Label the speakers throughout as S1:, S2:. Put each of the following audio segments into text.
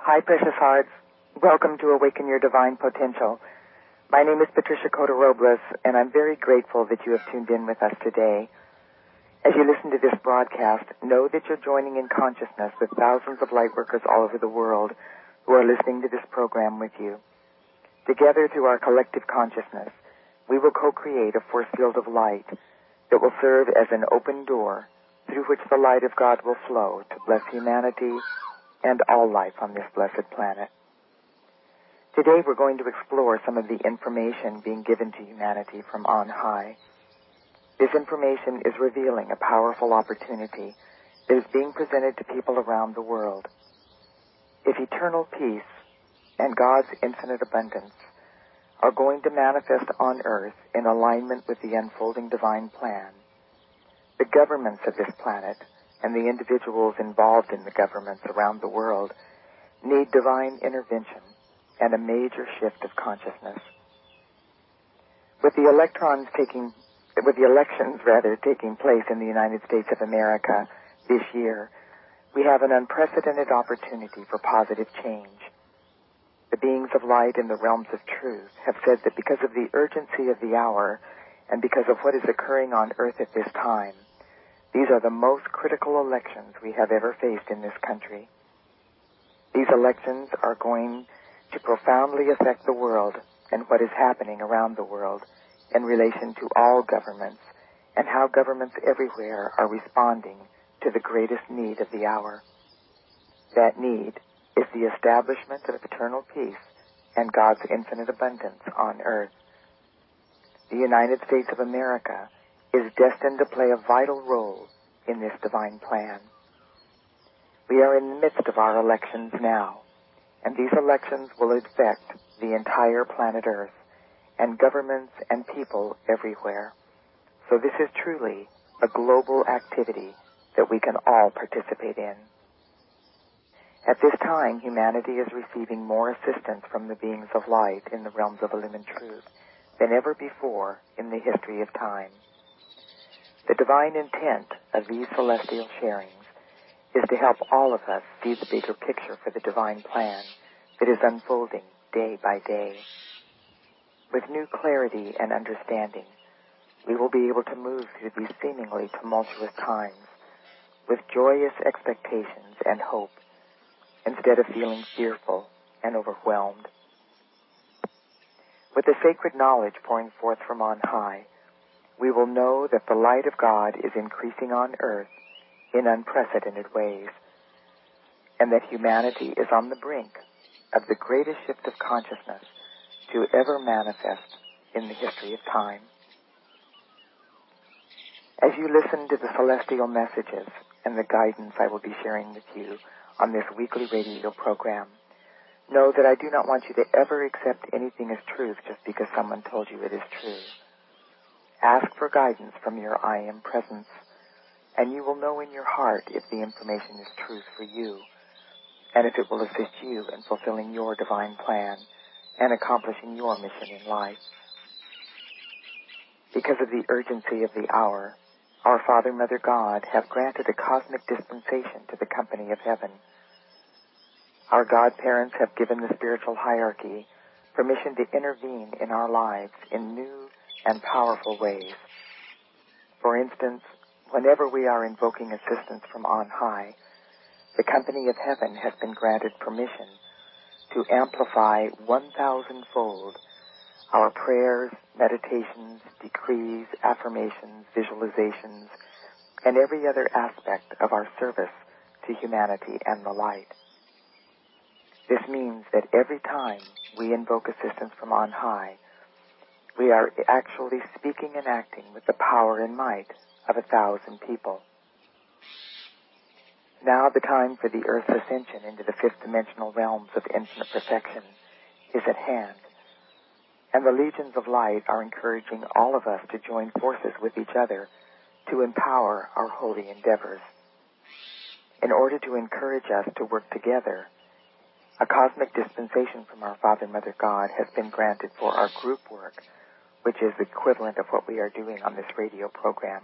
S1: Hi, precious hearts. Welcome to Awaken Your Divine Potential. My name is Patricia Cota Robles, and I'm very grateful that you have tuned in with us today. As you listen to this broadcast, know that you're joining in consciousness with thousands of light workers all over the world who are listening to this program with you. Together, through our collective consciousness, we will co-create a force field of light that will serve as an open door through which the light of God will flow to bless humanity and all life on this blessed planet. Today we're going to explore some of the information being given to humanity from on high. This information is revealing a powerful opportunity that is being presented to people around the world. If eternal peace and God's infinite abundance are going to manifest on earth in alignment with the unfolding divine plan, the governments of this planet and the individuals involved in the governments around the world need divine intervention and a major shift of consciousness. With the elections taking place in the United States of America this year, we have an unprecedented opportunity for positive change. The beings of light in the realms of truth have said that because of the urgency of the hour and because of what is occurring on earth at this time, these are the most critical elections we have ever faced in this country. These elections are going to profoundly affect the world and what is happening around the world in relation to all governments and how governments everywhere are responding to the greatest need of the hour. That need is the establishment of eternal peace and God's infinite abundance on earth. The United States of America is destined to play a vital role in this divine plan. We are in the midst of our elections now, and these elections will affect the entire planet Earth and governments and people everywhere. So this is truly a global activity that we can all participate in. At this time, humanity is receiving more assistance from the beings of light in the realms of illumined truth than ever before in the history of time. The divine intent of these celestial sharings is to help all of us see the bigger picture for the divine plan that is unfolding day by day. With new clarity and understanding, we will be able to move through these seemingly tumultuous times with joyous expectations and hope instead of feeling fearful and overwhelmed. With the sacred knowledge pouring forth from on high, we will know that the light of God is increasing on earth in unprecedented ways, and that humanity is on the brink of the greatest shift of consciousness to ever manifest in the history of time. As you listen to the celestial messages and the guidance I will be sharing with you on this weekly radio program, know that I do not want you to ever accept anything as truth just because someone told you it is true. Ask for guidance from your I Am Presence, and you will know in your heart if the information is truth for you, and if it will assist you in fulfilling your divine plan and accomplishing your mission in life. Because of the urgency of the hour, our Father, Mother, God have granted a cosmic dispensation to the company of heaven. Our godparents have given the spiritual hierarchy permission to intervene in our lives in new and powerful ways. For instance, whenever we are invoking assistance from on high, the company of heaven has been granted permission to amplify 1,000-fold our prayers, meditations, decrees, affirmations, visualizations, and every other aspect of our service to humanity and the light. This means that every time we invoke assistance from on high, we are actually speaking and acting with the power and might of 1,000 people. Now the time for the Earth's ascension into the fifth dimensional realms of infinite perfection is at hand, and the legions of light are encouraging all of us to join forces with each other to empower our holy endeavors. In order to encourage us to work together, a cosmic dispensation from our Father, Mother, God has been granted for our group work, which is the equivalent of what we are doing on this radio program.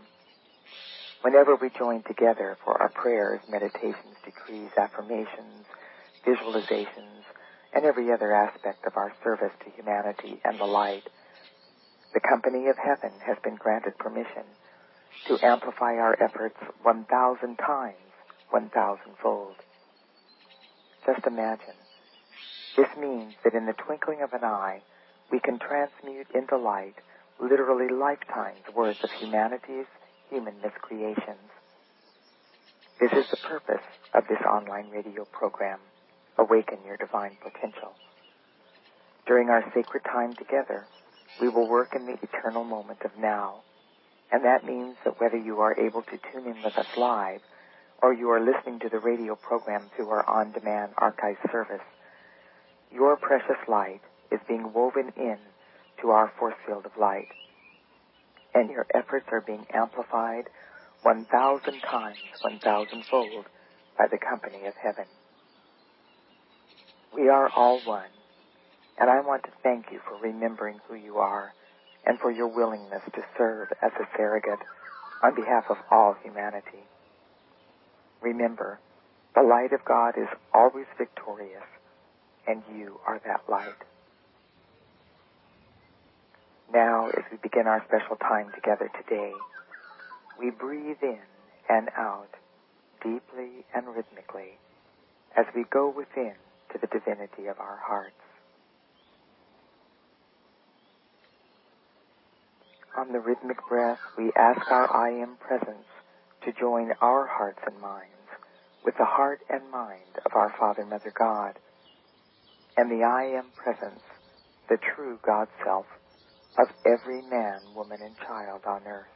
S1: Whenever we join together for our prayers, meditations, decrees, affirmations, visualizations, and every other aspect of our service to humanity and the light, the company of heaven has been granted permission to amplify our efforts 1,000 times, 1,000-fold. Just imagine. This means that in the twinkling of an eye, we can transmute into light literally lifetimes' worth of humanity's human miscreations. This is the purpose of this online radio program, Awaken Your Divine Potential. During our sacred time together, we will work in the eternal moment of now, and that means that whether you are able to tune in with us live or you are listening to the radio program through our on-demand archive service, your precious light is being woven in to our force field of light, and your efforts are being amplified 1,000 times, 1,000-fold by the company of heaven. We are all one, and I want to thank you for remembering who you are and for your willingness to serve as a surrogate on behalf of all humanity. Remember, the light of God is always victorious, and you are that light. Now, as we begin our special time together today, we breathe in and out deeply and rhythmically as we go within to the divinity of our hearts. On the rhythmic breath, we ask our I Am presence to join our hearts and minds with the heart and mind of our Father, Mother, God, and the I Am presence, the true God Self, of every man, woman, and child on earth.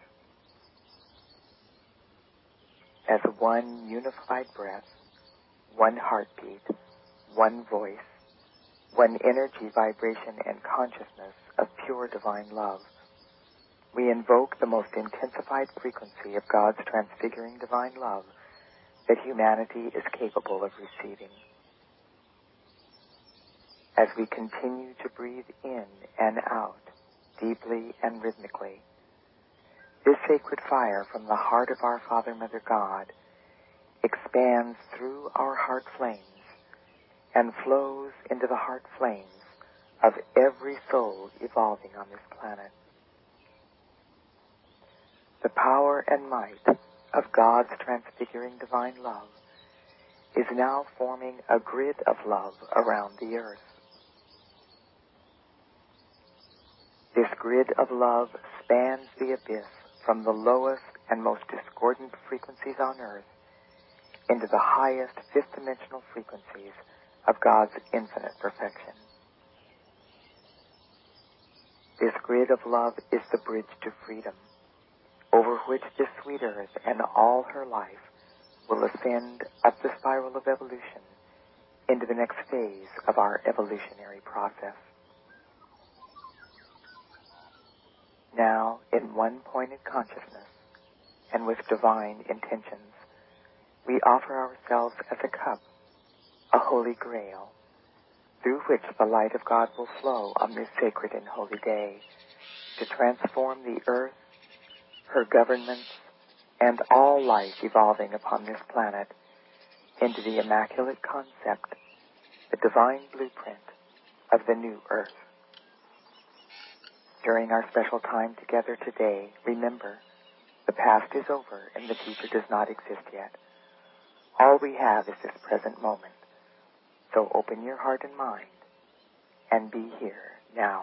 S1: As one unified breath, one heartbeat, one voice, one energy, vibration, and consciousness of pure divine love, we invoke the most intensified frequency of God's transfiguring divine love that humanity is capable of receiving. As we continue to breathe in and out, deeply and rhythmically, this sacred fire from the heart of our Father, Mother, God expands through our heart flames and flows into the heart flames of every soul evolving on this planet. The power and might of God's transfiguring divine love is now forming a grid of love around the earth. This grid of love spans the abyss from the lowest and most discordant frequencies on earth into the highest fifth-dimensional frequencies of God's infinite perfection. This grid of love is the bridge to freedom, over which this sweet earth and all her life will ascend up the spiral of evolution into the next phase of our evolutionary process. Now, in one pointed consciousness and with divine intentions, we offer ourselves as a cup, a holy grail, through which the light of God will flow on this sacred and holy day to transform the earth, her governments, and all life evolving upon this planet into the immaculate concept, the divine blueprint of the new earth. During our special time together today, remember, the past is over and the future does not exist yet. All we have is this present moment. So open your heart and mind and be here now.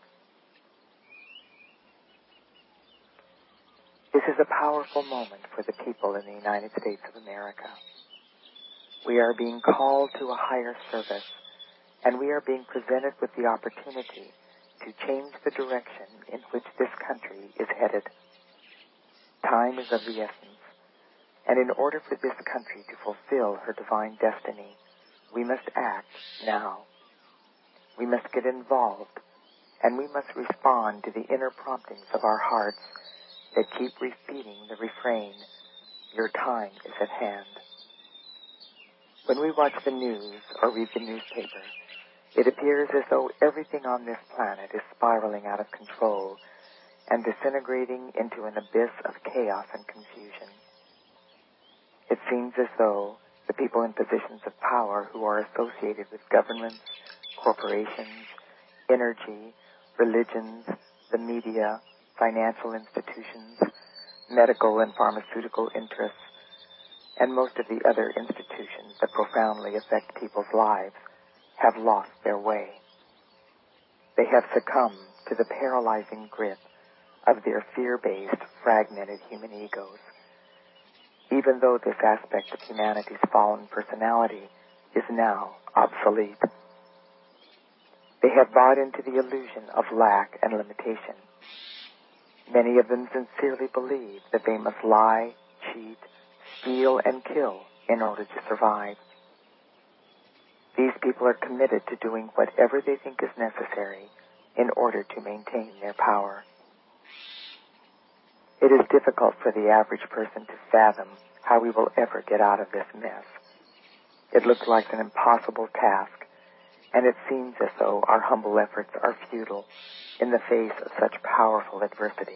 S1: This is a powerful moment for the people in the United States of America. We are being called to a higher service, and we are being presented with the opportunity to change the direction in which this country is headed. Time is of the essence, and in order for this country to fulfill her divine destiny, we must act now. We must get involved, and we must respond to the inner promptings of our hearts that keep repeating the refrain, "Your time is at hand." When we watch the news or read the newspaper, it appears as though everything on this planet is spiraling out of control and disintegrating into an abyss of chaos and confusion. It seems as though the the people in positions of power who are associated with governments, corporations, energy, religions, the media, financial institutions, medical and pharmaceutical interests, and most of the other institutions that profoundly affect people's lives have lost their way. They have succumbed to the paralyzing grip of their fear-based, fragmented human egos. Even though this aspect of humanity's fallen personality is now obsolete. They have bought into the illusion of lack and limitation. Many of them sincerely believe that they must lie, cheat, steal, and kill in order to survive. These people are committed to doing whatever they think is necessary in order to maintain their power. It is difficult for the average person to fathom how we will ever get out of this mess. It looks like an impossible task, and it seems as though our humble efforts are futile in the face of such powerful adversity.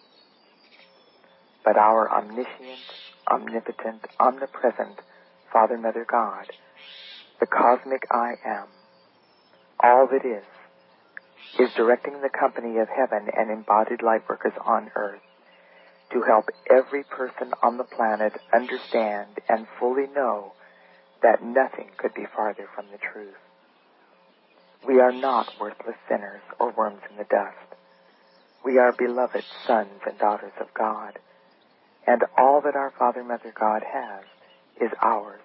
S1: But our omniscient, omnipotent, omnipresent Father, Mother, God, the cosmic I Am, all that is directing the company of heaven and embodied light workers on earth to help every person on the planet understand and fully know that nothing could be farther from the truth. We are not worthless sinners or worms in the dust. We are beloved sons and daughters of God, and all that our Father, Mother, God has is ours.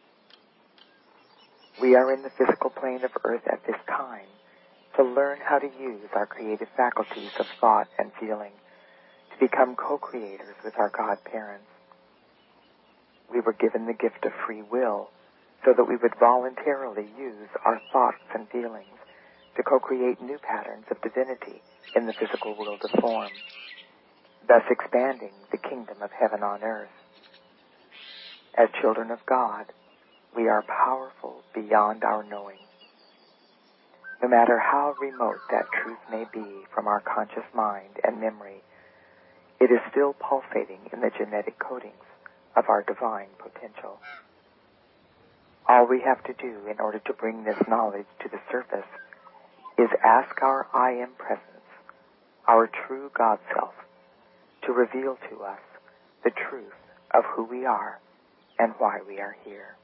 S1: We are in the physical plane of earth at this time to learn how to use our creative faculties of thought and feeling to become co-creators with our God parents. We were given the gift of free will so that we would voluntarily use our thoughts and feelings to co-create new patterns of divinity in the physical world of form, thus expanding the kingdom of heaven on earth. As children of God, we are powerful beyond our knowing. No matter how remote that truth may be from our conscious mind and memory, it is still pulsating in the genetic coatings of our divine potential. All we have to do in order to bring this knowledge to the surface is ask our I Am Presence, our true God Self, to reveal to us the truth of who we are and why we are here.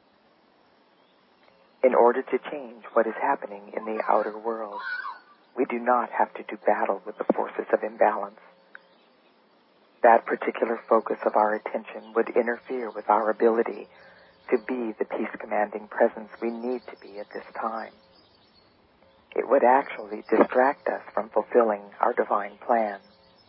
S1: In order to change what is happening in the outer world, we do not have to do battle with the forces of imbalance. That particular focus of our attention would interfere with our ability to be the peace-commanding presence we need to be at this time. It would actually distract us from fulfilling our divine plan.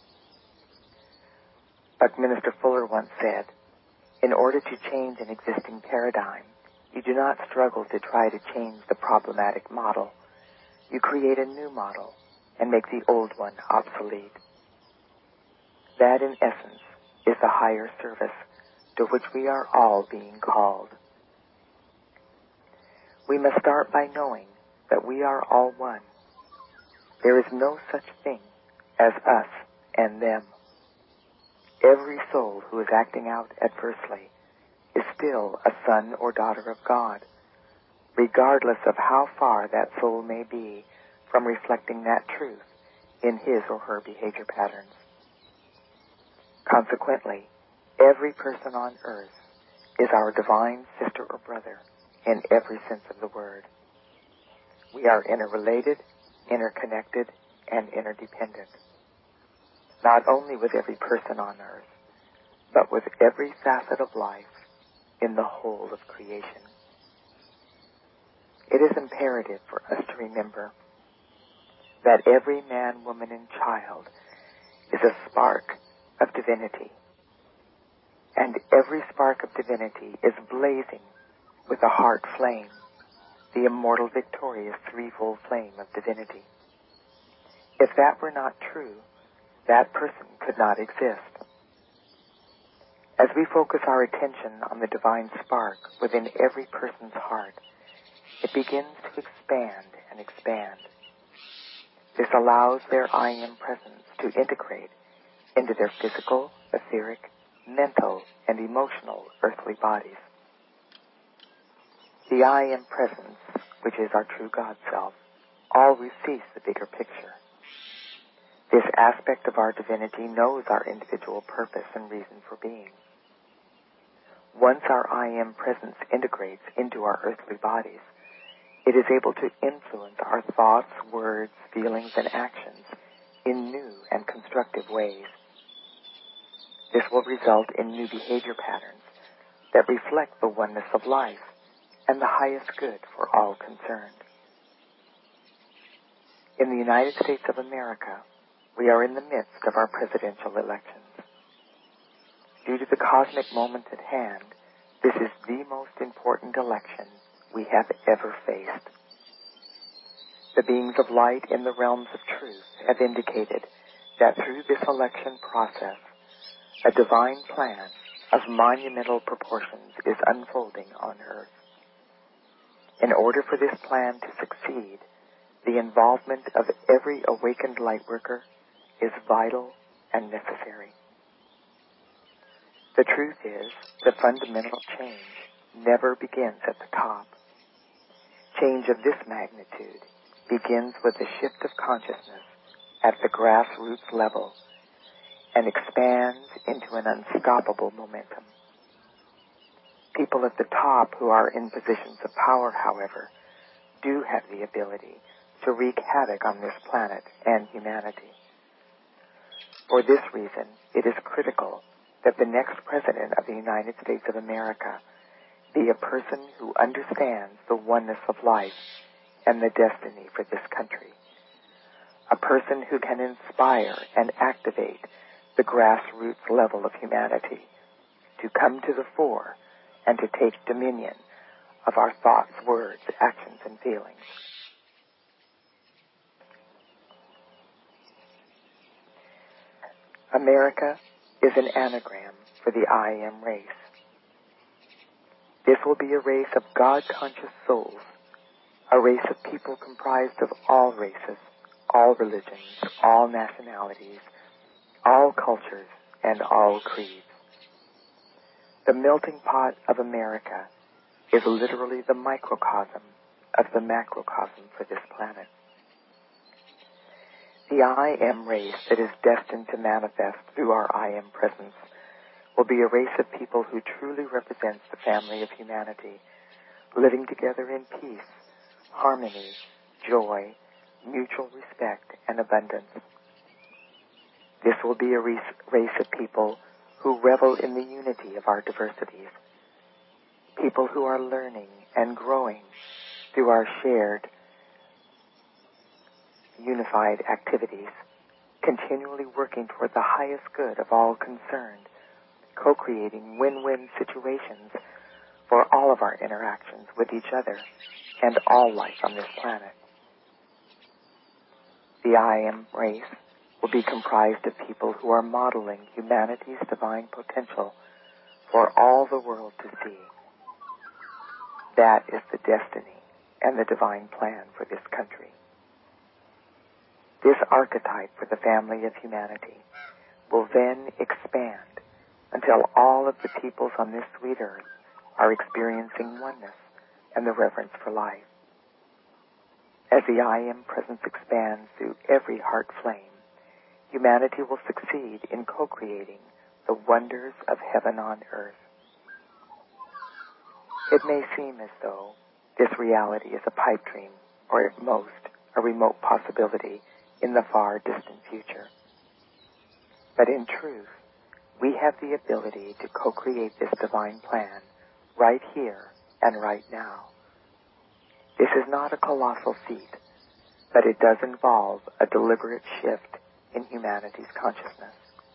S1: Buckminster Fuller once said, "In order to change an existing paradigm, you do not struggle to try to change the problematic model. You create a new model and make the old one obsolete." That, in essence, is the higher service to which we are all being called. We must start by knowing that we are all one. There is no such thing as us and them. Every soul who is acting out adversely is still a son or daughter of God, regardless of how far that soul may be from reflecting that truth in his or her behavior patterns. Consequently, every person on earth is our divine sister or brother in every sense of the word. We are interrelated, interconnected, and interdependent, not only with every person on earth, but with every facet of life in the whole of creation. It is imperative for us to remember that every man, woman, and child is a spark of divinity, and every spark of divinity is blazing with a heart flame, the immortal, victorious, threefold flame of divinity. If that were not true, that person could not exist. As we focus our attention on the divine spark within every person's heart, it begins to expand and expand. This allows their I Am presence to integrate into their physical, etheric, mental, and emotional earthly bodies. the I Am Presence, which is our true God self, always sees the bigger picture. This aspect of our divinity knows our individual purpose and reason for being. Once our I Am Presence integrates into our earthly bodies, it is able to influence our thoughts, words, feelings, and actions in new and constructive ways. This will result in new behavior patterns that reflect the oneness of life and the highest good for all concerned. In the United States of America, we are in the midst of our presidential elections. Due to the cosmic moment at hand, this is the most important election we have ever faced. The beings of light in the realms of truth have indicated that through this election process, a divine plan of monumental proportions is unfolding on Earth. In order for this plan to succeed, the involvement of every awakened lightworker is vital and necessary. The truth is that fundamental change never begins at the top. Change of this magnitude begins with a shift of consciousness at the grassroots level and expands into an unstoppable momentum. People at the top who are in positions of power, however, do have the ability to wreak havoc on this planet and humanity. For this reason, it is critical that the next President of the United States of America be a person who understands the oneness of life and the destiny for this country. A person who can inspire and activate the grassroots level of humanity to come to the fore and to take dominion of our thoughts, words, actions, and feelings. America is an anagram for the I Am race. This will be a race of God-conscious souls, a race of people comprised of all races, all religions, all nationalities, all cultures, and all creeds. The melting pot of America is literally the microcosm of the macrocosm for this planet. The I Am race that is destined to manifest through our I Am presence will be a race of people who truly represents the family of humanity, living together in peace, harmony, joy, mutual respect, and abundance. This will be a race of people who revel in the unity of our diversities, people who are learning and growing through our shared, unified activities, continually working toward the highest good of all concerned, co-creating win-win situations for all of our interactions with each other and all life on this planet. The I Am race will be comprised of people who are modeling humanity's divine potential for all the world to see. That is the destiny and the divine plan for this country. This archetype for the family of humanity will then expand until all of the peoples on this sweet earth are experiencing oneness and the reverence for life. As the I Am presence expands through every heart flame, humanity will succeed in co-creating the wonders of heaven on earth. It may seem as though this reality is a pipe dream, or at most, a remote possibility in the far distant future. But in truth, we have the ability to co-create this divine plan right here and right now. This is not a colossal feat, but it does involve a deliberate shift in humanity's consciousness.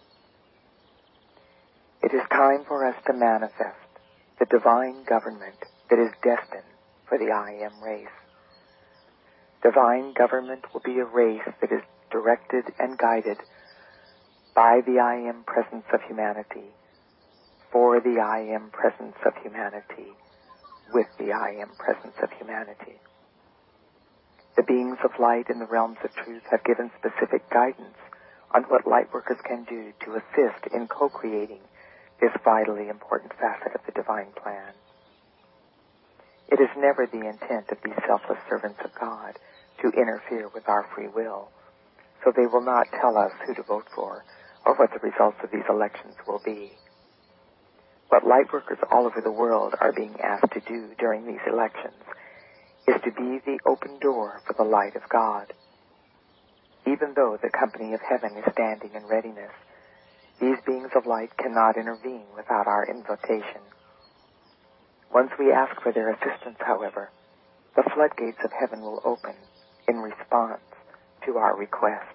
S1: It is time for us to manifest the divine government that is destined for the I Am race. Divine government will be a race that is directed and guided by the I Am presence of humanity, for the I Am presence of humanity, with the I Am presence of humanity. The beings of light in the realms of truth have given specific guidance on what lightworkers can do to assist in co-creating this vitally important facet of the divine plan. It is never the intent of these selfless servants of God to interfere with our free will, so they will not tell us who to vote for or what the results of these elections will be. What lightworkers all over the world are being asked to do during these elections is to be the open door for the light of God. Even though the company of heaven is standing in readiness, these beings of light cannot intervene without our invitation. Once we ask for their assistance, however, the floodgates of heaven will open in response to our request.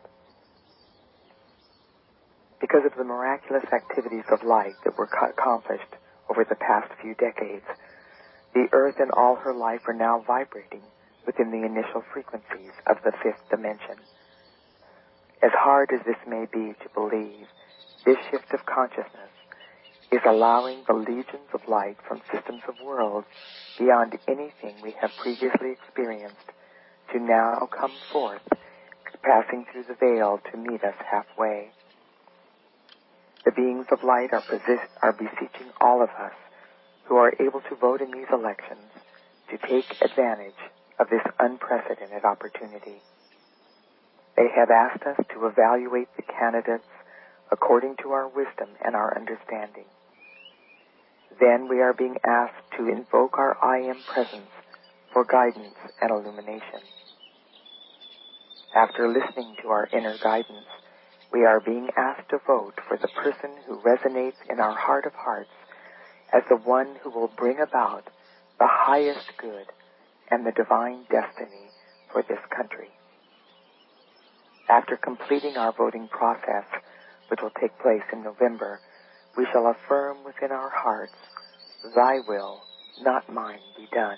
S1: Because of the miraculous activities of light that were accomplished over the past few decades, the earth and all her life are now vibrating within the initial frequencies of the fifth dimension. As hard as this may be to believe, this shift of consciousness is allowing the legions of light from systems of worlds beyond anything we have previously experienced to now come forth, passing through the veil to meet us halfway. The beings of light are beseeching all of us who are able to vote in these elections to take advantage of this unprecedented opportunity. They have asked us to evaluate the candidates according to our wisdom and our understanding. Then we are being asked to invoke our I Am presence for guidance and illumination. After listening to our inner guidance, we are being asked to vote for the person who resonates in our heart of hearts as the one who will bring about the highest good and the divine destiny for this country. After completing our voting process, which will take place in November, we shall affirm within our hearts, "Thy will, not mine, be done."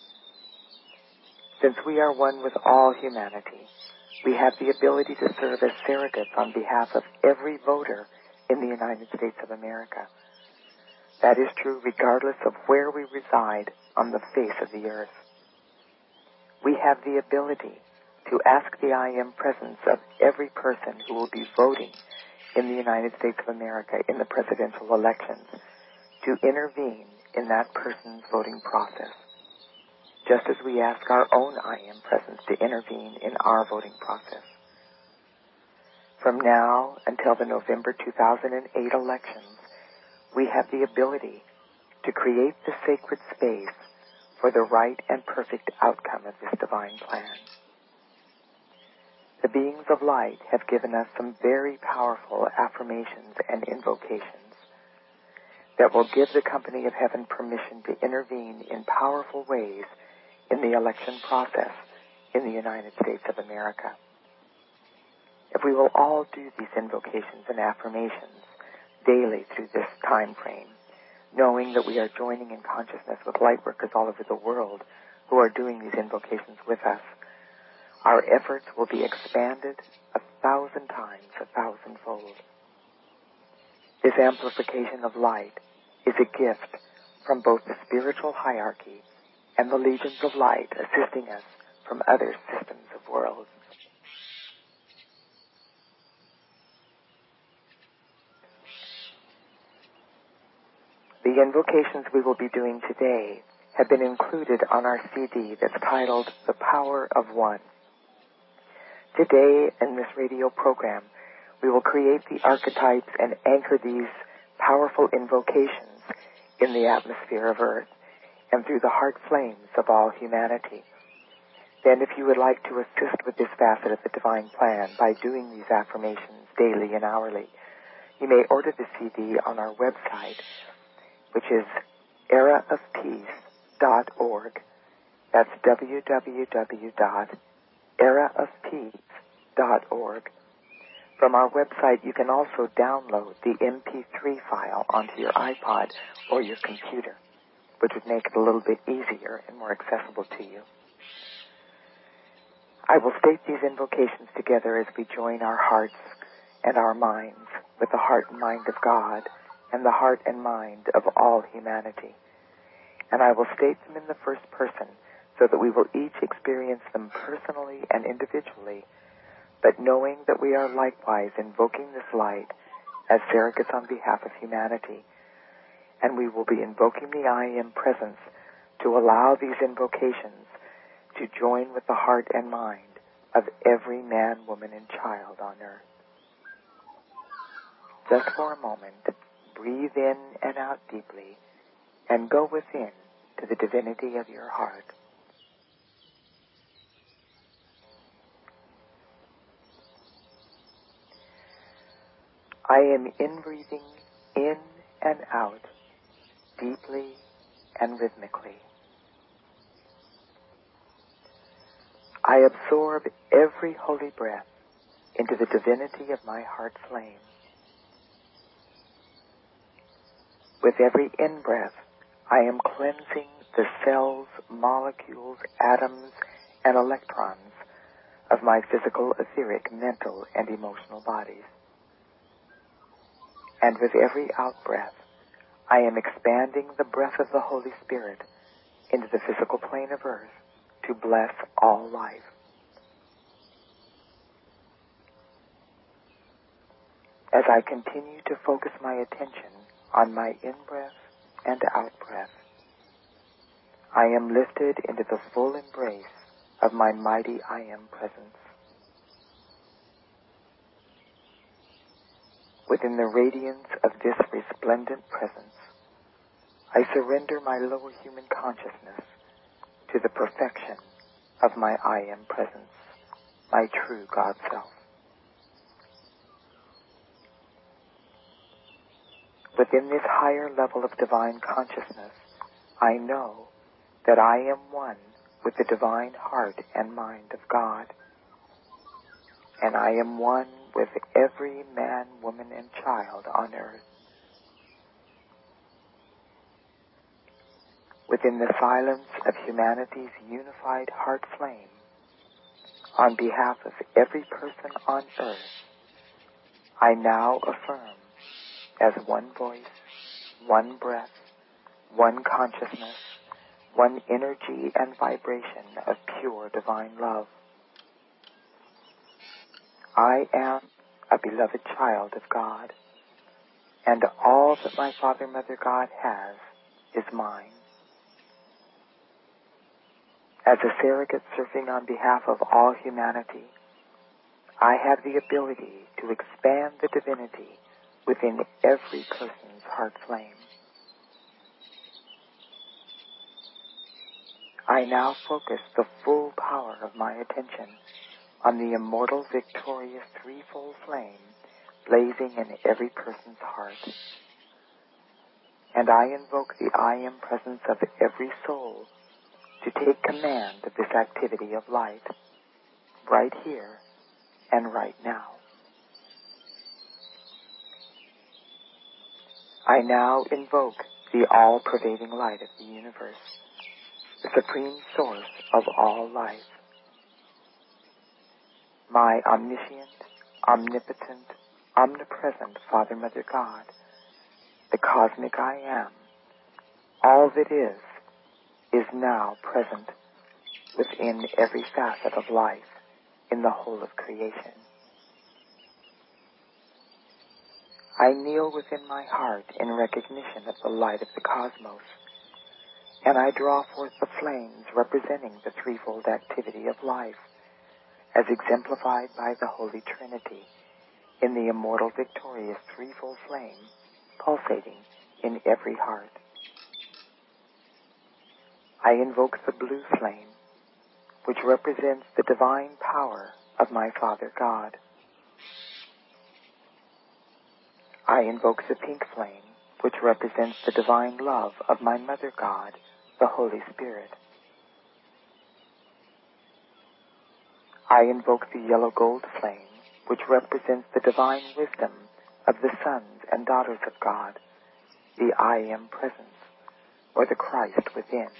S1: Since we are one with all humanity, we have the ability to serve as surrogates on behalf of every voter in the United States of America. That is true regardless of where we reside on the face of the earth. We have the ability to ask the I Am presence of every person who will be voting in the United States of America in the presidential elections to intervene in that person's voting process, just as we ask our own I Am presence to intervene in our voting process. From now until the November 2008 elections, we have the ability to create the sacred space for the right and perfect outcome of this divine plan. The beings of light have given us some very powerful affirmations and invocations that will give the company of heaven permission to intervene in powerful ways in the election process in the United States of America. If we will all do these invocations and affirmations daily through this time frame, knowing that we are joining in consciousness with light workers all over the world who are doing these invocations with us, our efforts will be expanded 1,000 times, 1,000-fold. This amplification of light is a gift from both the spiritual hierarchy and the legions of light assisting us from other systems of worlds. The invocations we will be doing today have been included on our CD that's titled The Power of One. Today, in this radio program, we will create the archetypes and anchor these powerful invocations in the atmosphere of Earth and through the heart flames of all humanity. Then, if you would like to assist with this facet of the divine plan by doing these affirmations daily and hourly, you may order the CD on our website, which is eraofpeace.org. That's www.eraofpeace.org. From our website, you can also download the MP3 file onto your iPod or your computer, which would make it a little bit easier and more accessible to you. I will state these invocations together as we join our hearts and our minds with the heart and mind of God and the heart and mind of all humanity. And I will state them in the first person so that we will each experience them personally and individually, but knowing that we are likewise invoking this light as surrogates on behalf of humanity. And we will be invoking the I Am presence to allow these invocations to join with the heart and mind of every man, woman, and child on earth. Just for a moment, breathe in and out deeply and go within to the divinity of your heart. I am inbreathing in and out, deeply and rhythmically. I absorb every holy breath into the divinity of my heart flame. With every in-breath, I am cleansing the cells, molecules, atoms, and electrons of my physical, etheric, mental, and emotional bodies. And with every out-breath, I am expanding the breath of the Holy Spirit into the physical plane of earth to bless all life. As I continue to focus my attention on my in-breath and out-breath, I am lifted into the full embrace of my mighty I Am presence. Within the radiance of this resplendent presence, I surrender my lower human consciousness to the perfection of my I Am presence, my true God self. Within this higher level of divine consciousness, I know that I am one with the divine heart and mind of God, and I am one with every man, woman, and child on earth. Within the silence of humanity's unified heart flame, on behalf of every person on earth, I now affirm as one voice, one breath, one consciousness, one energy and vibration of pure divine love. I am a beloved child of God, and all that my Father, Mother, God has is mine. As a surrogate serving on behalf of all humanity, I have the ability to expand the divinity within every person's heart flame. I now focus the full power of my attention on the immortal, victorious threefold flame blazing in every person's heart. And I invoke the I Am presence of every soul to take command of this activity of light, right here and right now. I now invoke the all-pervading light of the universe, the supreme source of all life. My omniscient, omnipotent, omnipresent Father, Mother, God, the cosmic I Am, all that is now present within every facet of life in the whole of creation. I kneel within my heart in recognition of the light of the cosmos, and I draw forth the flames representing the threefold activity of life, as exemplified by the Holy Trinity in the immortal, victorious threefold flame pulsating in every heart. I invoke the blue flame, which represents the divine power of my Father God. I invoke the pink flame, which represents the divine love of my Mother God, the Holy Spirit. I invoke the yellow gold flame, which represents the divine wisdom of the sons and daughters of God, the I Am presence, or the Christ within.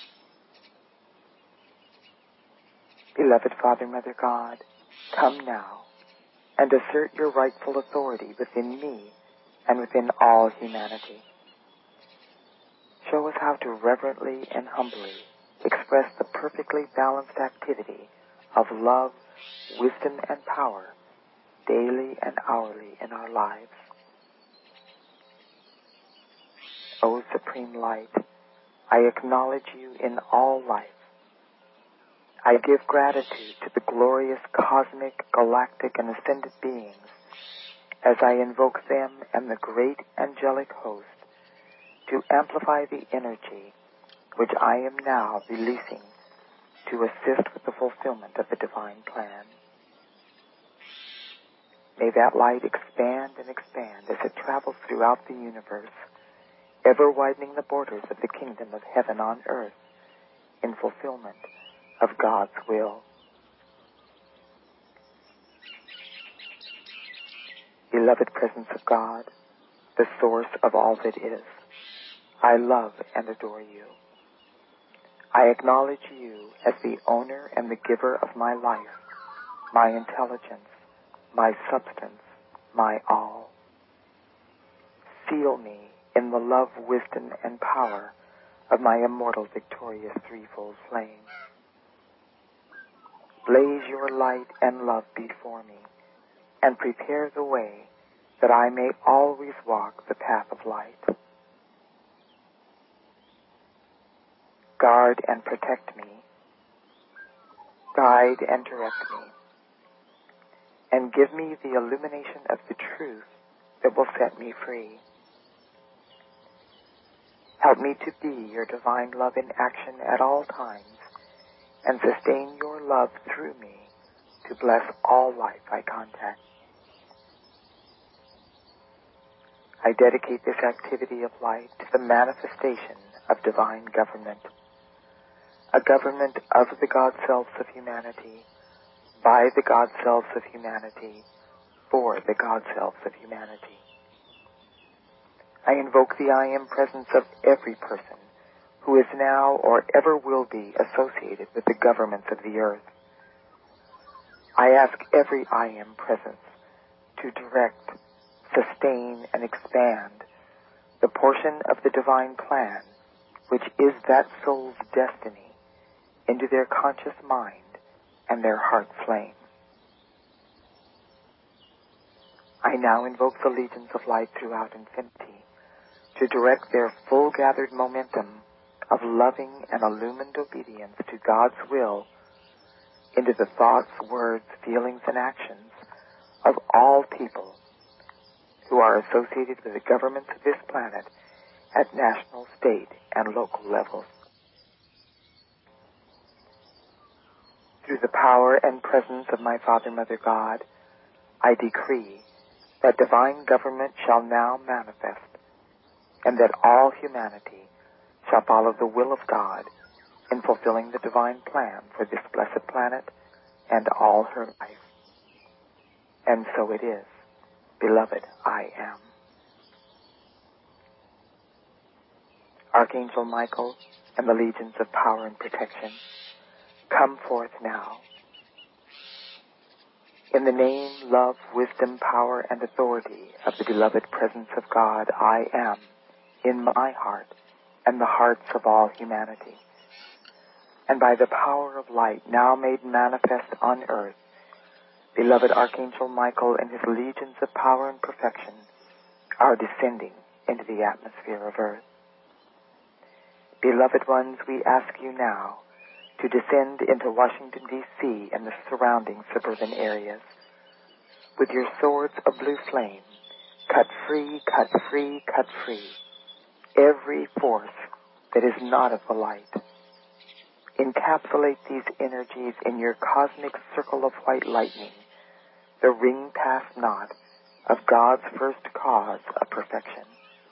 S1: Beloved Father, Mother, God, come now and assert your rightful authority within me and within all humanity. Show us how to reverently and humbly express the perfectly balanced activity of love, wisdom, and power daily and hourly in our lives. O Supreme Light, I acknowledge you in all life. I give gratitude to the glorious cosmic, galactic, and ascended beings as I invoke them and the great angelic host to amplify the energy which I am now releasing to assist with the fulfillment of the divine plan. May that light expand and expand as it travels throughout the universe, ever widening the borders of the kingdom of heaven on earth in fulfillment of God's will. Beloved presence of God, the source of all that is, I love and adore you. I acknowledge you as the owner and the giver of my life, my intelligence, my substance, my all. Seal me in the love, wisdom, and power of my immortal, victorious threefold flame. Blaze your light and love before me, and prepare the way that I may always walk the path of light. Guard and protect me, guide and direct me, and give me the illumination of the truth that will set me free. Help me to be your divine love in action at all times, and sustain your love through me to bless all life I contact. I dedicate this activity of light to the manifestation of divine government, a government of the God-selves of humanity, by the God-selves of humanity, for the God-selves of humanity. I invoke the I Am presence of every person who is now or ever will be associated with the governments of the earth. I ask every I Am presence to direct, sustain, and expand the portion of the divine plan which is that soul's destiny into their conscious mind and their heart flame. I now invoke the legions of light throughout infinity to direct their full gathered momentum of loving and illumined obedience to God's will into the thoughts, words, feelings, and actions of all people who are associated with the governments of this planet at national, state, and local levels. Through the power and presence of my Father, Mother, God, I decree that divine government shall now manifest, and that all humanity shall follow the will of God in fulfilling the divine plan for this blessed planet and all her life. And so it is. Beloved, I am. Archangel Michael and the legions of power and protection, come forth now. In the name, love, wisdom, power, and authority of the beloved presence of God, I am in my heart and the hearts of all humanity. And by the power of light now made manifest on earth, beloved Archangel Michael and his legions of power and perfection are descending into the atmosphere of earth. Beloved ones, we ask you now to descend into Washington, D.C. and the surrounding suburban areas. With your swords of blue flame, cut free, cut free, cut free every force that is not of the light. Encapsulate these energies in your cosmic circle of white lightning, the ring past knot of God's first cause of perfection.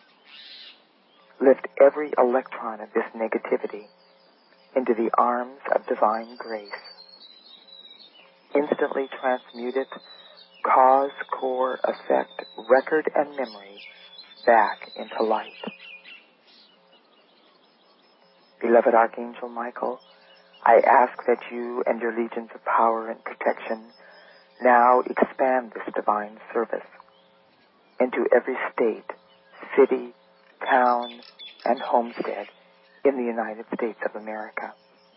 S1: Lift every electron of this negativity into the arms of divine grace. Instantly transmute it, cause, core, effect, record, and memory back into light. Beloved Archangel Michael, I ask that you and your legions of power and protection now expand this divine service into every state, city, town, and homestead in the United States of America.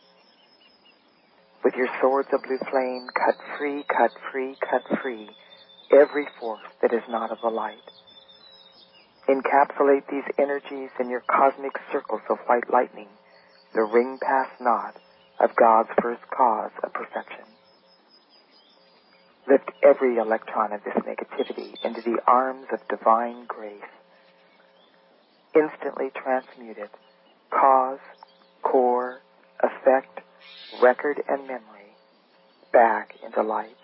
S1: With your swords of blue flame, cut free, cut free, cut free every force that is not of the light. Encapsulate these energies in your cosmic circles of white lightning, the ring pass not of God's first cause of perfection. Lift every electron of this negativity into the arms of divine grace. Instantly transmute it, cause, core, effect, record, and memory, back into light.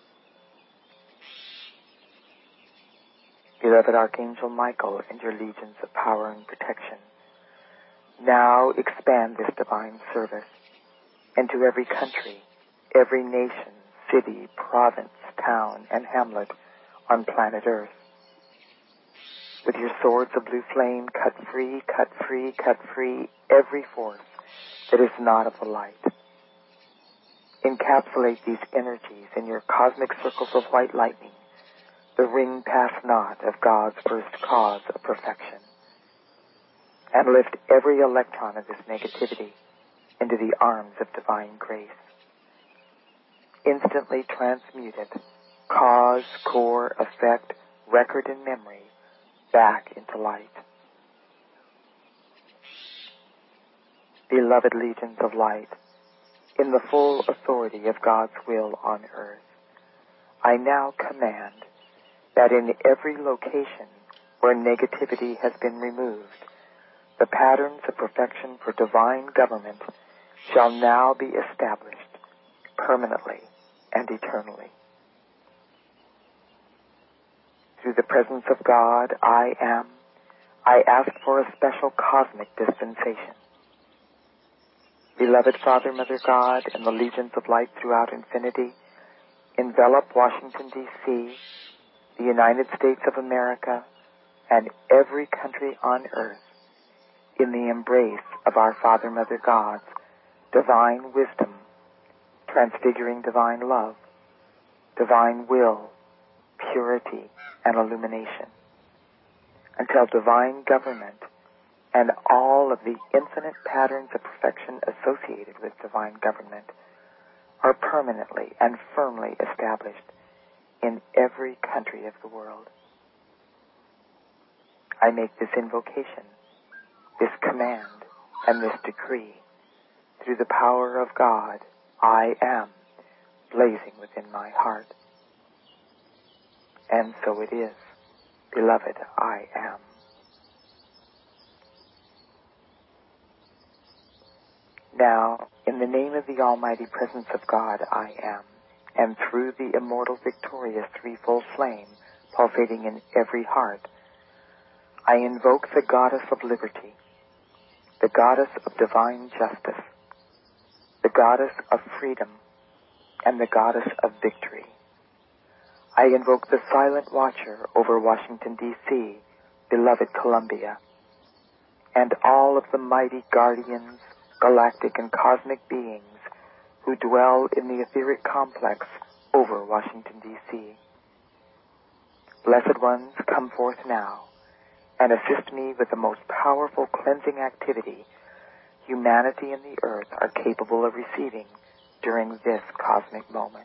S1: Beloved Archangel Michael and your legions of power and protection, now expand this divine service into every country, every nation, city, province, town, and hamlet on planet Earth. With your swords of blue flame, cut free, cut free, cut free every force that is not of the light. Encapsulate these energies in your cosmic circles of white lightning, the ring pass not of God's first cause of perfection, and lift every electron of this negativity into the arms of divine grace. Instantly transmute it, cause, core, effect, record, and memory, back into light. Beloved legions of light, in the full authority of God's will on earth, I now command that in every location where negativity has been removed, the patterns of perfection for divine government shall now be established permanently and eternally. Through the presence of God, I am, I ask for a special cosmic dispensation. Beloved Father, Mother God, and the legions of light throughout infinity, envelop Washington, D.C., the United States of America, and every country on earth in the embrace of our Father, Mother God's divine wisdom, transfiguring divine love, divine will, purity, and illumination, until divine government and all of the infinite patterns of perfection associated with divine government are permanently and firmly established in every country of the world. I make this invocation, this command, and this decree through the power of God, I am, blazing within my heart. And so it is. Beloved, I am. Now, in the name of the almighty presence of God, I am, and through the immortal, victorious threefold flame pulsating in every heart, I invoke the goddess of liberty, the goddess of divine justice, the goddess of freedom, and the goddess of victory. I invoke the silent watcher over Washington, D.C., beloved Columbia, and all of the mighty guardians, galactic and cosmic beings who dwell in the etheric complex over Washington, D.C. Blessed ones, come forth now and assist me with the most powerful cleansing activity humanity and the earth are capable of receiving during this cosmic moment.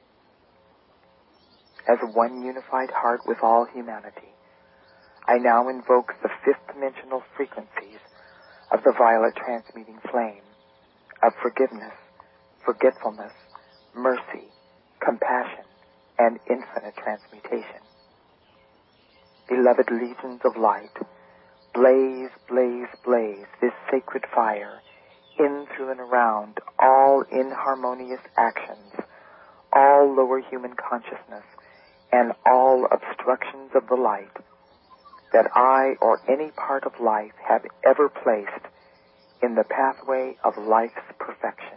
S1: As one unified heart with all humanity, I now invoke the fifth dimensional frequencies of the violet transmuting flame of forgiveness, forgetfulness, mercy, compassion, and infinite transmutation. Beloved legions of light, blaze, blaze, blaze this sacred fire in, through, and around all inharmonious actions, all lower human consciousness, and all obstructions of the light that I or any part of life have ever placed in the pathway of life's perfection.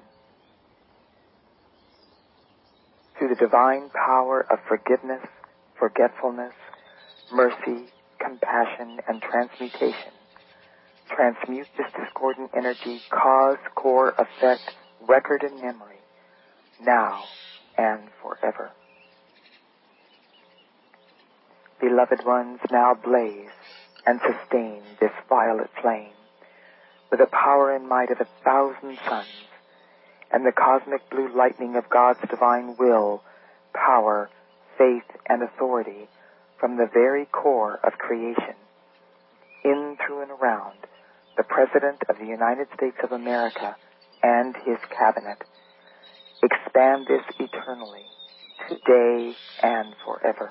S1: Through the divine power of forgiveness, forgetfulness, mercy, compassion, and transmutation, transmute this discordant energy, cause, core, effect, record, and memory, now and forever. Beloved ones, now blaze and sustain this violet flame with the power and might of 1,000 suns and the cosmic blue lightning of God's divine will, power, faith, and authority from the very core of creation in, through, and around the President of the United States of America and his cabinet. Expand this eternally, today and forever.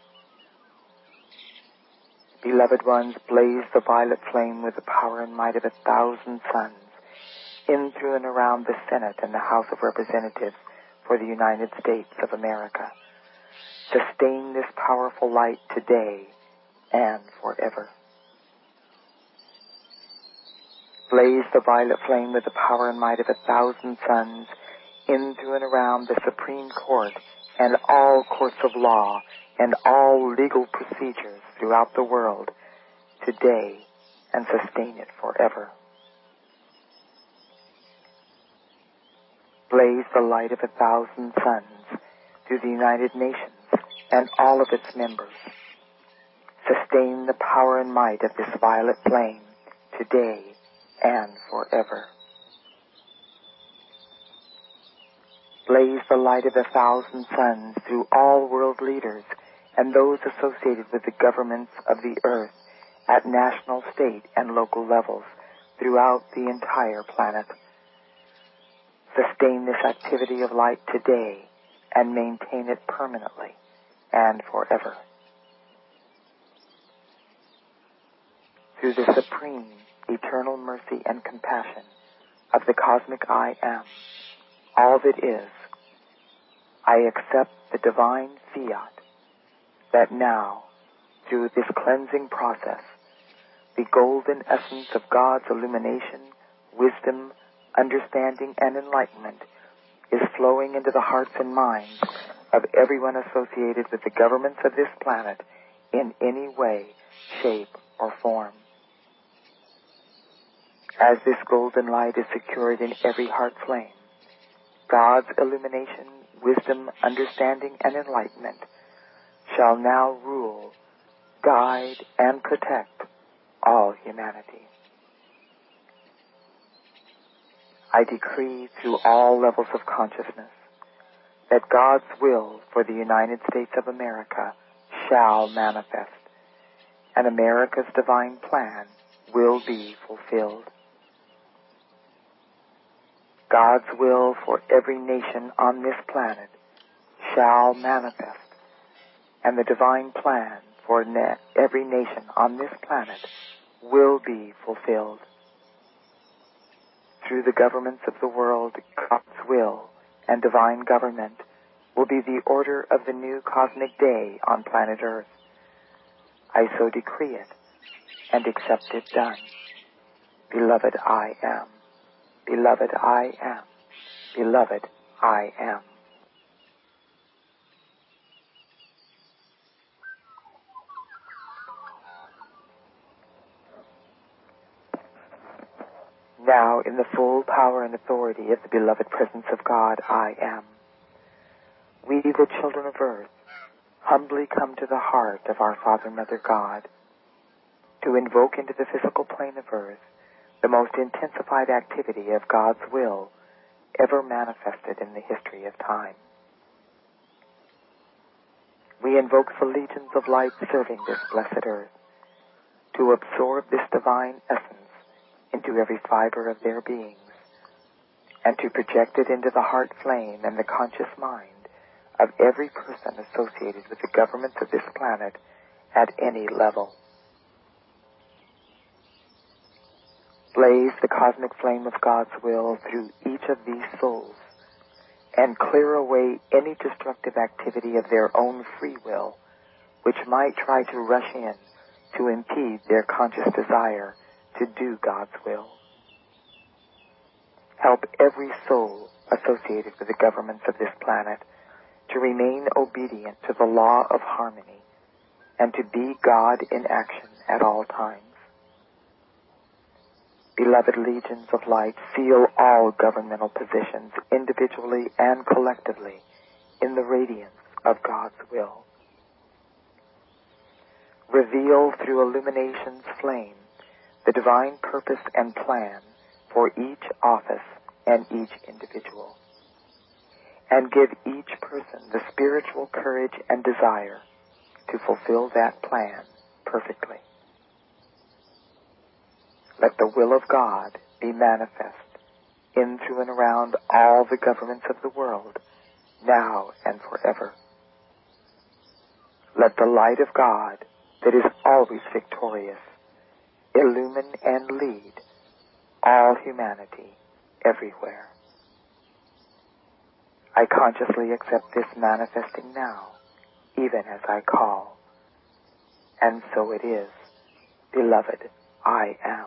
S1: Beloved ones, blaze the violet flame with the power and might of 1,000 suns, in, through, and around the Senate and the House of Representatives for the United States of America. Sustain this powerful light today and forever. Blaze the violet flame with the power and might of 1,000 suns, in, through, and around the Supreme Court and all courts of law and all legal procedures throughout the world today, and sustain it forever. Blaze the light of 1,000 suns through the United Nations and all of its members. Sustain the power and might of this violet flame today and forever. Blaze the light of 1,000 suns through all world leaders and those associated with the governments of the earth at national, state, and local levels throughout the entire planet. Sustain this activity of light today and maintain it permanently and forever. Through the supreme, eternal mercy and compassion of the cosmic I Am, all that is, I accept the divine fiat that now, through this cleansing process, the golden essence of God's illumination, wisdom, understanding, and enlightenment is flowing into the hearts and minds of everyone associated with the governments of this planet in any way, shape, or form. As this golden light is secured in every heart flame, God's illumination, wisdom, understanding, and enlightenment shall now rule, guide, and protect all humanity. I decree through all levels of consciousness that God's will for the United States of America shall manifest, and America's divine plan will be fulfilled. God's will for every nation on this planet shall manifest, and the divine plan for every nation on this planet will be fulfilled. Through the governments of the world, God's will and divine government will be the order of the new cosmic day on planet Earth. I so decree it and accept it done. Beloved, I am. Beloved, I am. Beloved, I am. Now, in the full power and authority of the beloved presence of God, I am, we, the children of earth, humbly come to the heart of our Father, Mother God, to invoke into the physical plane of earth the most intensified activity of God's will ever manifested in the history of time. We invoke the legions of light serving this blessed earth to absorb this divine essence into every fiber of their beings, and to project it into the heart flame and the conscious mind of every person associated with the governments of this planet at any level. Blaze the cosmic flame of God's will through each of these souls, and clear away any destructive activity of their own free will, which might try to rush in to impede their conscious desire to do God's will. Help every soul associated with the governments of this planet to remain obedient to the law of harmony and to be God in action at all times. Beloved legions of light, seal all governmental positions individually and collectively in the radiance of God's will. Reveal through illumination's flame the divine purpose and plan for each office and each individual, and give each person the spiritual courage and desire to fulfill that plan perfectly. Let the will of God be manifest in, through, and around all the governments of the world, now and forever. Let the light of God, that is always victorious, illumine and lead all humanity everywhere. I consciously accept this manifesting now, even as I call. And so it is. Beloved, I am.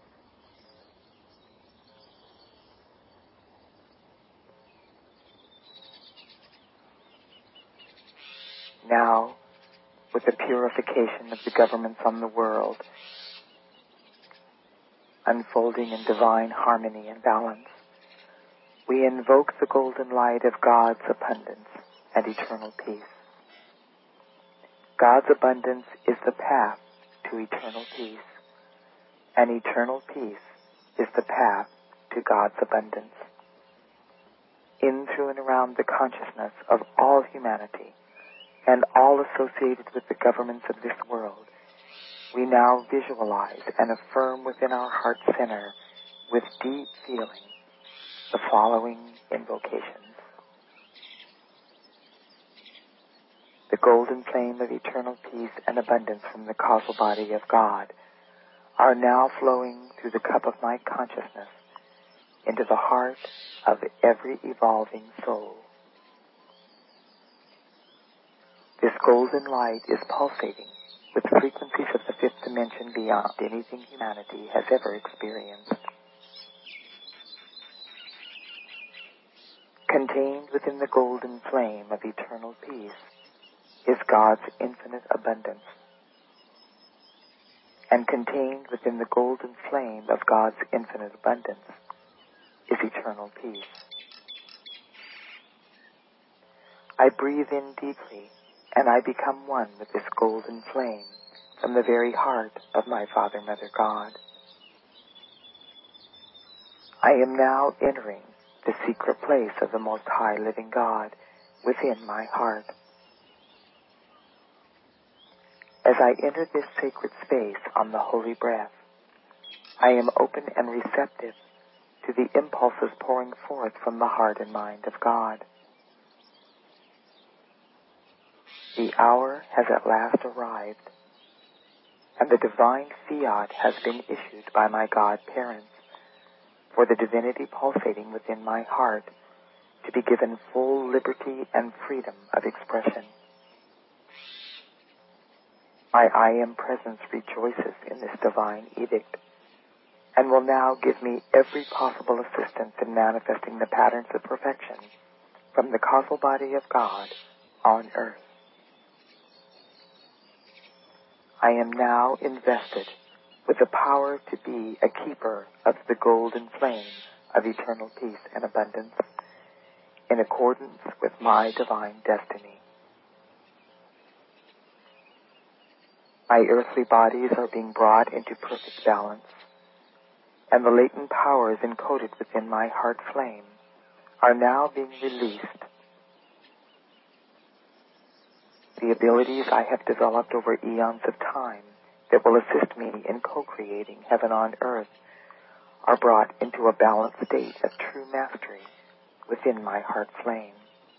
S1: Now, with the purification of the governments on the world, unfolding in divine harmony and balance, we invoke the golden light of God's abundance and eternal peace. God's abundance is the path to eternal peace, and eternal peace is the path to God's abundance. In, through, and around the consciousness of all humanity, and all associated with the governments of this world, we now visualize and affirm within our heart center with deep feeling the following invocations. The golden flame of eternal peace and abundance from the causal body of God are now flowing through the cup of my consciousness into the heart of every evolving soul. This golden light is pulsating with frequencies of the fifth dimension beyond anything humanity has ever experienced. Contained within the golden flame of eternal peace is God's infinite abundance. And contained within the golden flame of God's infinite abundance is eternal peace. I breathe in deeply, and I become one with this golden flame from the very heart of my Father, Mother, God. I am now entering the secret place of the Most High Living God within my heart. As I enter this sacred space on the holy breath, I am open and receptive to the impulses pouring forth from the heart and mind of God. The hour has at last arrived, and the divine fiat has been issued by my God-parents for the divinity pulsating within my heart to be given full liberty and freedom of expression. My I Am presence rejoices in this divine edict and will now give me every possible assistance in manifesting the patterns of perfection from the causal body of God on earth. I am now invested with the power to be a keeper of the golden flame of eternal peace and abundance in accordance with my divine destiny. My earthly bodies are being brought into perfect balance, and the latent powers encoded within my heart flame are now being released. The abilities I have developed over eons of time that will assist me in co-creating heaven on earth are brought into a balanced state of true mastery within my heart flame.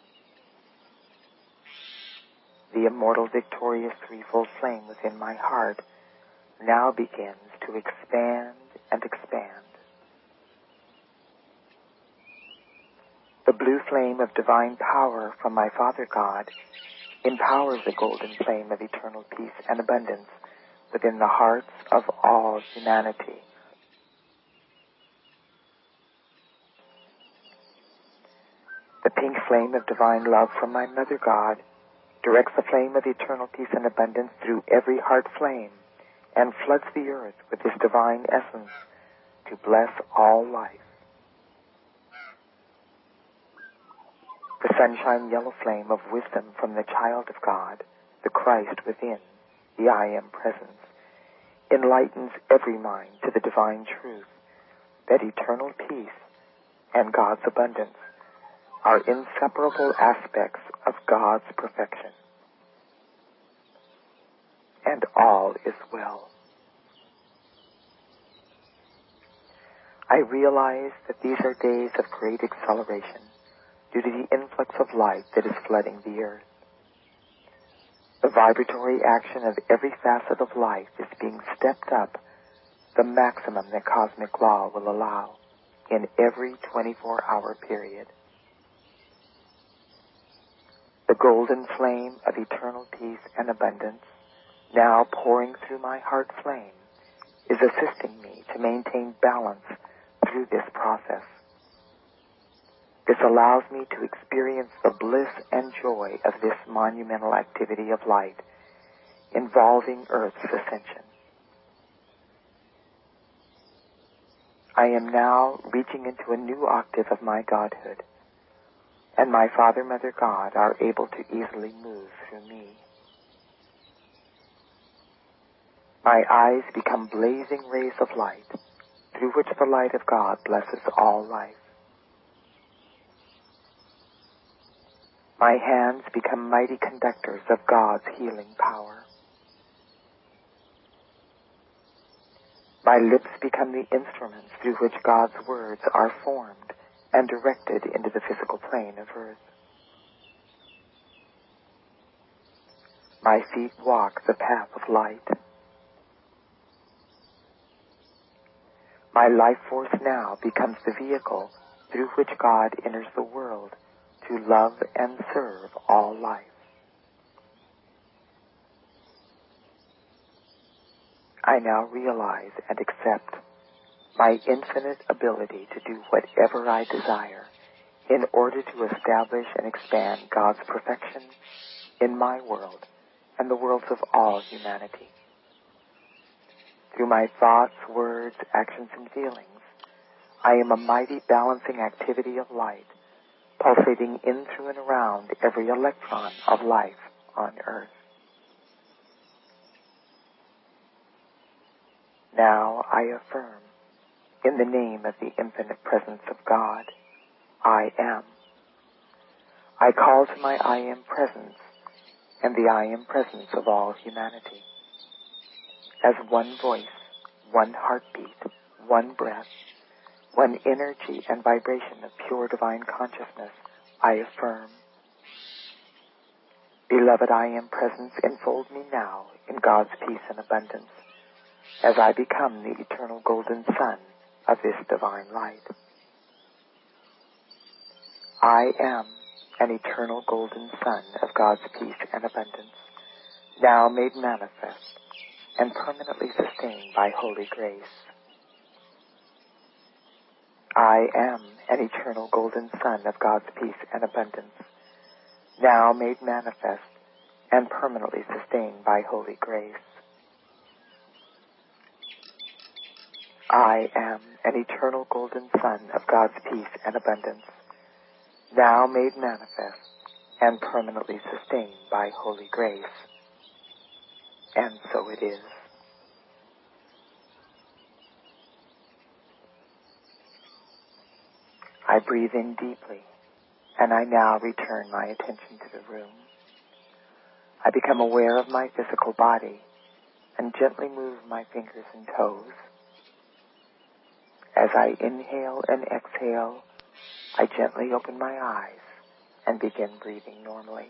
S1: The immortal, victorious, threefold flame within my heart now begins to expand and expand. The blue flame of divine power from my Father God empowers the golden flame of eternal peace and abundance within the hearts of all humanity. The pink flame of divine love from my Mother God directs the flame of eternal peace and abundance through every heart flame and floods the earth with this divine essence to bless all life. The sunshine yellow flame of wisdom from the child of God, the Christ within, the I Am presence, enlightens every mind to the divine truth that eternal peace and God's abundance are inseparable aspects of God's perfection. And all is well. I realize that these are days of great acceleration due to the influx of light that is flooding the earth. The vibratory action of every facet of life is being stepped up the maximum that cosmic law will allow in every 24-hour period. The golden flame of eternal peace and abundance, now pouring through my heart flame, is assisting me to maintain balance through this process. This allows me to experience the bliss and joy of this monumental activity of light involving Earth's ascension. I am now reaching into a new octave of my godhood, and my Father, Mother, God are able to easily move through me. My eyes become blazing rays of light, through which the light of God blesses all life. My hands become mighty conductors of God's healing power. My lips become the instruments through which God's words are formed and directed into the physical plane of earth. My feet walk the path of light. My life force now becomes the vehicle through which God enters the world to love and serve all life. I now realize and accept my infinite ability to do whatever I desire in order to establish and expand God's perfection in my world and the worlds of all humanity. Through my thoughts, words, actions, and feelings, I am a mighty balancing activity of light, pulsating in, through, and around every electron of life on earth. Now I affirm, in the name of the infinite presence of God, I am. I call to my I am presence and the I am presence of all humanity. As one voice, one heartbeat, one breath, one energy and vibration of pure divine consciousness, I affirm. Beloved I am presence, enfold me now in God's peace and abundance, as I become the eternal golden sun of this divine light. I am an eternal golden sun of God's peace and abundance, now made manifest and permanently sustained by holy grace. I am an eternal golden sun of God's peace and abundance, now made manifest and permanently sustained by holy grace. I am an eternal golden sun of God's peace and abundance, now made manifest and permanently sustained by holy grace. And so it is. I breathe in deeply, and I now return my attention to the room. I become aware of my physical body and gently move my fingers and toes. As I inhale and exhale, I gently open my eyes and begin breathing normally.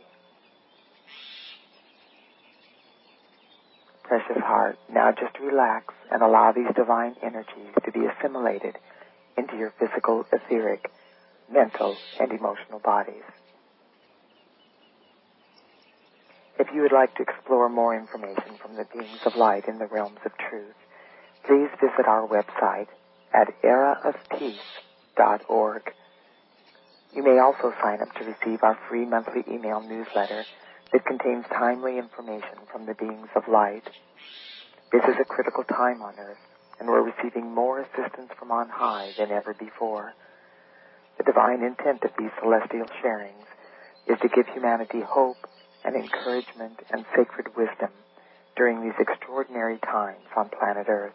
S1: Precious heart, now just relax and allow these divine energies to be assimilated into your physical, etheric, mental, and emotional bodies. If you would like to explore more information from the beings of light in the realms of truth, please visit our website at eraofpeace.org. You may also sign up to receive our free monthly email newsletter that contains timely information from the beings of light. This is a critical time on Earth, and we're receiving more assistance from on high than ever before. The divine intent of these celestial sharings is to give humanity hope and encouragement and sacred wisdom during these extraordinary times on planet Earth.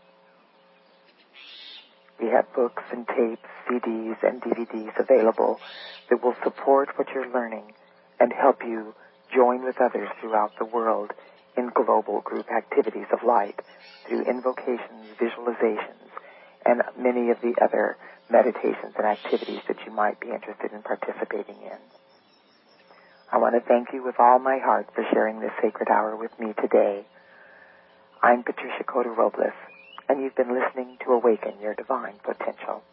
S1: We have books and tapes, CDs, and DVDs available that will support what you're learning and help you join with others throughout the world in global group activities of light through invocations, visualizations, and many of the other meditations and activities that you might be interested in participating in. I want to thank you with all my heart for sharing this sacred hour with me today. I'm Patricia Cota Robles, and you've been listening to Awaken Your Divine Potential.